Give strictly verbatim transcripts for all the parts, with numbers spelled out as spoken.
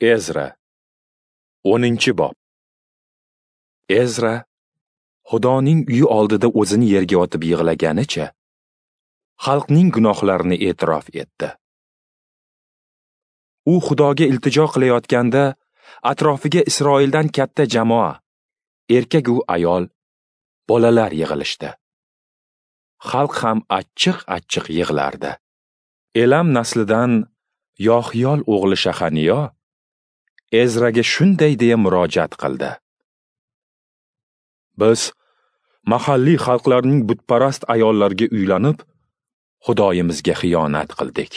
Ezra o'ninchi bob. Ezra Xudoning uyi oldida o'zini yerga otib yig'laganicha xalqning gunohlarini e'tirof etdi. U Xudoga iltijo qilayotganda atrofiga Isroildan katta jamoa, erkak u ayol, bolalar yig'ilishdi. Xalq ham achchiq-achchiq yig'lardi. Elam naslidan Yohiyol o'g'li Shahaniyo Ezraga shunday deya murojaat qildi: Biz mahalliy xalqlarning butparast ayollarga uylanib, Xudoyimizga xiyonat qildik.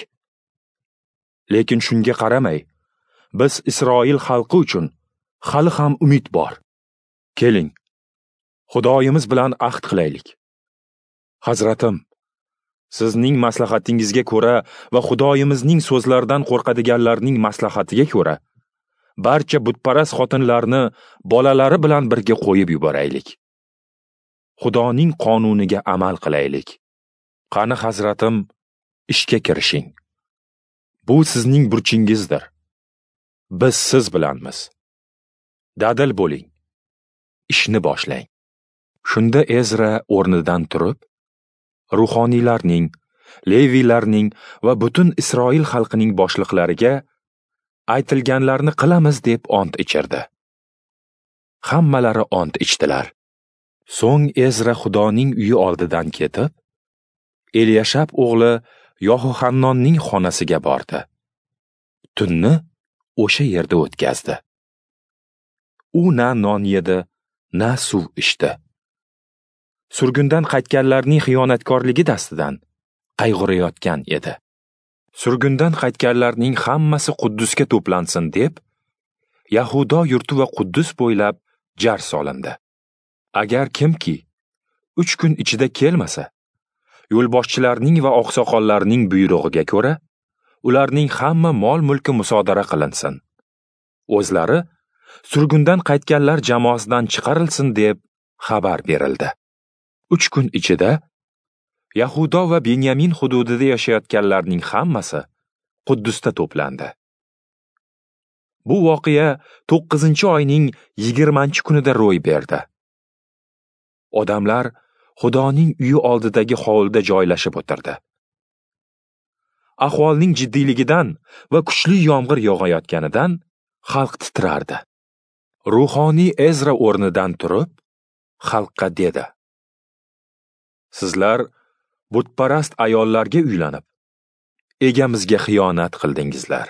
Lekin shunga qaramay, biz Isroil xalqi uchun hali ham umid bor. Keling, Xudoyimiz bilan ahd qilaylik. Hazratim, sizning maslahatingizga ko'ra va Xudoyimizning so'zlaridan qo'rqadiganlarning maslahatiga ko'ra, barcha butparast xotinlarni bolalari bilan birga qo'yib yuboraylik. Xudoning qonuniga amal qilaylik. Qani hazratim, ishga kirishing. Bu sizning burchingizdir. Biz siz bilanmiz. Dadil bo'ling. Ishni boshlang. Shunda Ezra o'rnidan turib, ruhoniylarning, leviylarning va butun Isroil xalqining boshliqlariga aytilganlarni qilamiz deb ont ichirdi. Hammalari ont ichdilar. So'ng Ezra Xudoning uyi oldidan ketib, Eliyashab o'g'li Yohannonning xonasiga bordi. Tunni o'sha yerda o'tkazdi. U na non yedi, na suv ichdi. Surgundan qaytganlarning xiyonatkorligi dastidan qayg'urayotgan edi. Surgundan qaytganlarning hammasi Quddusga to'plansin deb, Yahudo yurti va Quddus bo'ylab jar solindi. Agar kimki uch kun ichida kelmasa, yo'lboshchilarning va oqsoqollarning buyrug'iga ko'ra, ularning hamma mol-mulki musodara qilinsin. O'zlari surgundan qaytganlar jamoasidan chiqarilsin deb xabar berildi. uch kun ichida Yahudo va Benyamin hududida yashayotganlarning hammasi Quddusda to'plandi. Bu voqea to'qqizinchi oyning yigirmanchi kunida ro'y berdi. Odamlar Xudoning uyi oldidagi hovlida joylashib o'tirdi. Ahvolning jiddiyligidan va kuchli yomg'ir yog'ayotganidan xalq titrardi. Ruhoniy Ezra o'rnidan turib, xalqqa dedi: Sizlar butparast ayollarga uylanib, egamizga xiyonat qildingizlar.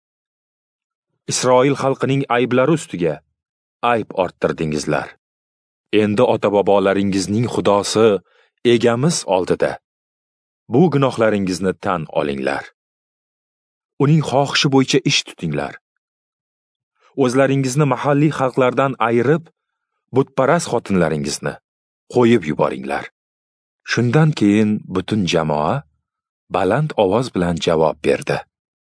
Isroil xalqining ayblari ustiga ayb orttirdingizlar. Endi ota-bobolaringizning Xudosi, egamiz oldida bu gunohlaringizni tan olinglar. Uning xohishi bo'yicha ish tutinglar. O'zlaringizni mahalliy xalqlardan ayirib, butparast xotinlaringizni qo'yib yuboringlar. Shundan keyin butun jamoa baland ovoz bilan javob berdi: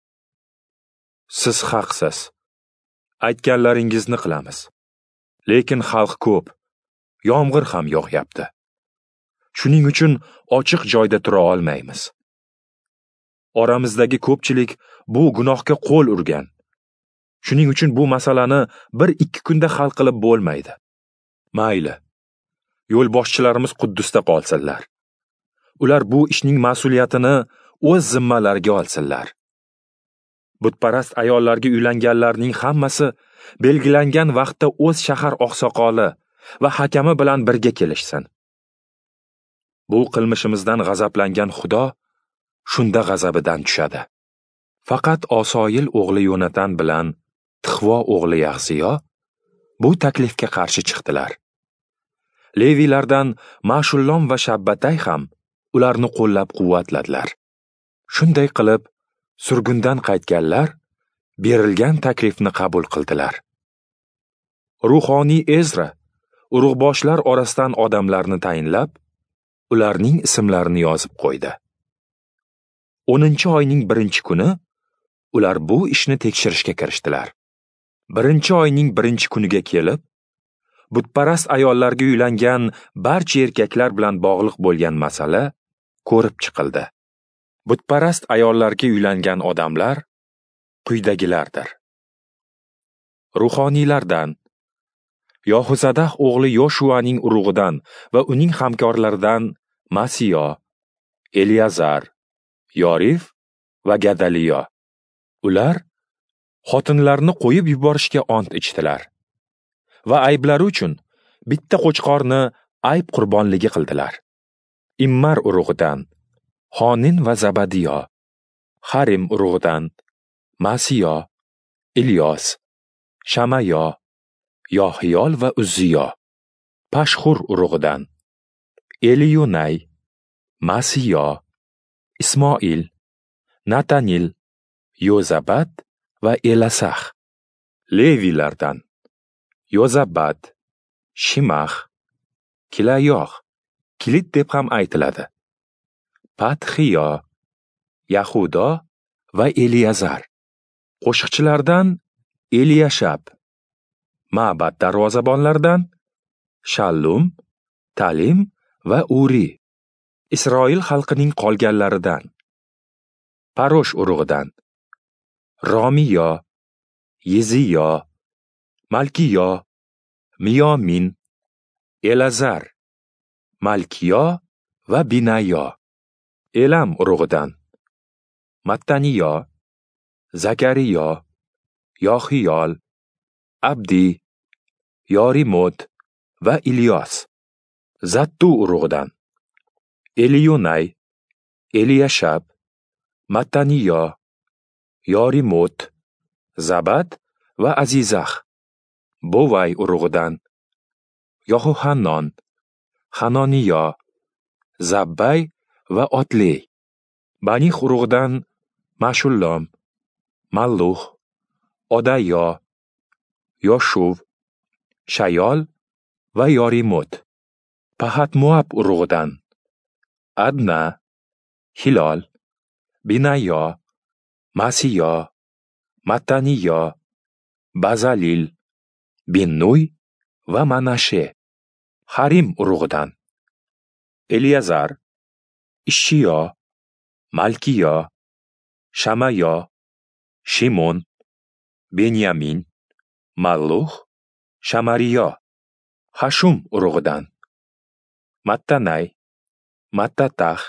Siz haqsiz. Aytganlaringizni qilamiz. Lekin xalq ko'p, yomg'ir ham yog'yapti. Shuning uchun ochiq joyda tura olmaymiz. Oramizdagi ko'pchilik bu gunohga qo'l urgan. Shuning uchun bu masalani bir ikki kunda hal qilib bo'lmaydi. Mayli. Yo'lboshchilarimiz Quddusda qolsinlar. Ular bu ishning mas'uliyatini o'z zimmalariga olsinlar. Butparast ayollarga uylanganlarning hammasi belgilangan vaqtda o'z shahar oqsoqoli va hakami bilan birga kelishsin. Bu qilmishimizdan g'azablangan Xudo shunda g'azabidan tushadi. Faqat Osoyil o'g'li Yonatan bilan Tixvo o'g'li Yaxsiyo bu taklifga qarshi chiqdilar. Leviylardan Mashullom va Shabbatay ham ularni qo'llab-quvvatladilar. Shunday qilib, surgundan qaytganlar berilgan taklifni qabul qildilar. Ruhoniy Ezra urug'boshlar orasidan odamlarni tayinlab, ularning ismlarini yozib qo'ydi. o'ninchi oyning birinchi kuni ular bu ishni tekshirishga kirishdilar. birinchi oyning birinchi kuniga kelib, butparast ayollarga uylangan barcha erkaklar bilan bog'liq bo'lgan masala ko'rib chiqildi. Butparast ayollarga uylangan odamlar quyidagilardir: ruhoniylardan, Yohuzadah o'g'li Yoshuaning urug'idan va uning hamkorlaridan Masiyo, Eliazar, Yorif va Gadaliyo. Ular xotinlarni qo'yib yuborishga ont ichdilar va ayblari uchun bitta qo'chqorni ayb qurbonligi qildilar. Immar urug'idan Xonin va Zabadiyo, Harim urug'idan Masiyo, Ilyos, Shamayo, Yohiyol va Uzziyo. Pashxur urug'idan Eliyunay, Masiyo, Ismoil, Natanil, Yozabat va Elasah. Levilardan Yozabat, Shimah, Kilayoh, Kilit deb ham aytiladi, Patxiyo, Yahudo va Eliazar. Qo'shiqchilardan Eliyashab. Ma'bad darvozabonlaridan Shallum, Talim va Uri. Isroil xalqining qolganlaridan Parosh urug'idan Romiyo, Yeziyo, Malkiyo, Miyomin, Elazar, Malkiyo va Binayo. Elam urug'idan Mattaniyo, Zakariyo, Yohiyol, Abdi, Yorimot va Ilyos. Zattu urug'idan Eliyunay, Eliyashab, Mattaniyo, Yorimot, Zabad va Azizah. Bovay urug'idan Yohuhannon, Hanoniyo, Zabbay va Otley. Banih urug'idan Mashullom, Malluh, Odayo, Yoshuv, Shayol va Yorimot. Pahat-Moab urug'idan Adna, Hilol, Binayo, Masiyo, Mattaniyo, Bazalil, Binnuy va Manashe. Harim urug'idan Eliazar, Ishiyo, Malkiyo, Shamayo, Shimon, Benyamin, Malluh, Shamariyo. Hashum urug'idan Mattanay, Mattatah,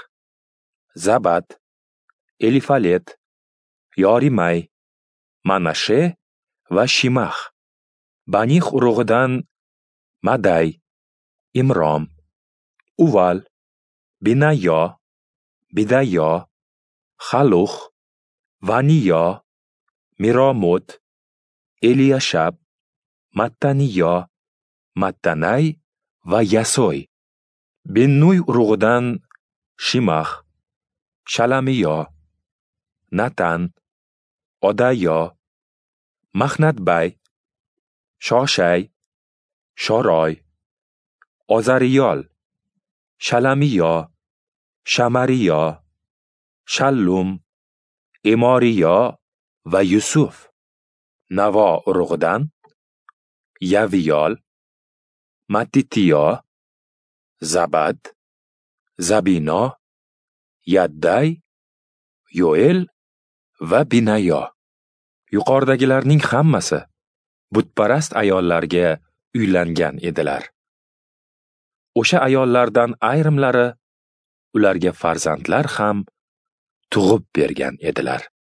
Zabad, Elifalet, Yorimay, Manashe va Shimah. Banih urug'idan Maday, Imrom, Uval, Binayo, Bidayo, Xaluh, Vaniyo, Miromot, Eliyashab, Mattaniyo, Mattanay va Yasoy. Binnuy urug'idan Shimah, Shalamiyo, Natan, Odayo, Mahnatbay, Shoshay, Shoroy, Ozariyol, Shalamiyo, Shamariyo, Shallum, Emoriyo va Yusuf. Navo urug'idan Yaviyol, Mattitiyo, Zabad, Zabino, Yadday, Yoel va Binayo. Yuqoridagilarning hammasi butparast ayollarga uylangan edilar. O'sha ayollardan ayrimlari ularga farzandlar ham tug'ib bergan edilar.